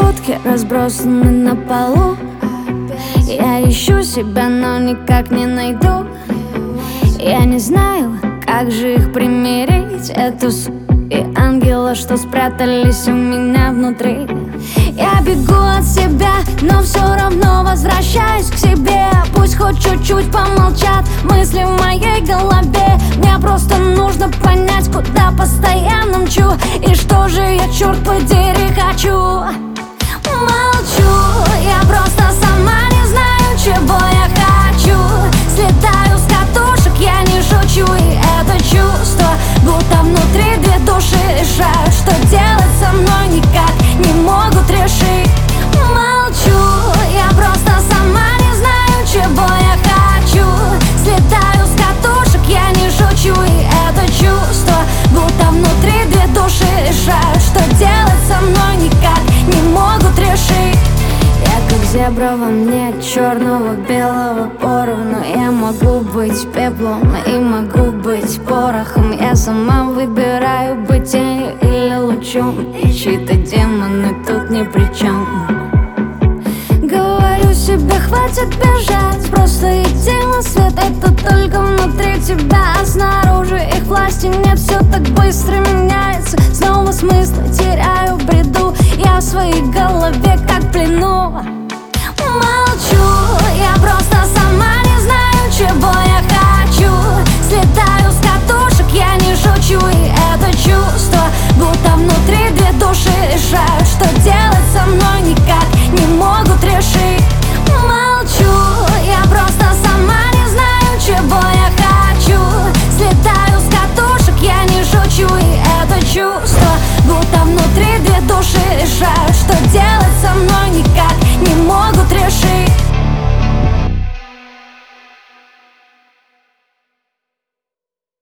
шутки разбросаны на полу. Я ищу себя, но никак не найду. Я не знаю, как же их примирить, эту и ангела, что спрятались у меня внутри. Я бегу от себя, но все равно возвращаюсь к себе. Пусть хоть чуть-чуть помолчат мысли в моей голове. Мне просто нужно понять, куда постоянно мчу, и что же я, черт подери, хочу. Молчу, я просто сама не знаю, чего я хочу. Слетаю с катушек, я не шучу, и это чувство, будто внутри две души решают, что делать со мной никак не могут решить. Молчу, я просто сама не знаю, чего я хочу. Слетаю с катушек, я не шучу, и это чувство, будто внутри две души решают, что делать со мной никак не могут решить. Я как зебра, во мне черного, белого поровну. Я могу быть пеплом и могу быть порохом. Я сама выбираю быть тенью или лучом, и чьи-то демоны тут ни при чем. Говорю себе, хватит бежать, просто иди на свет. Это только внутри тебя, а снаружи их власти нет. Все так быстро меняется, снова смысл теряю в бреду. Я в своей голове как в плену. Молчу, я просто сама не знаю, чего я хочу. Слетаю с катушек, я не шучу, и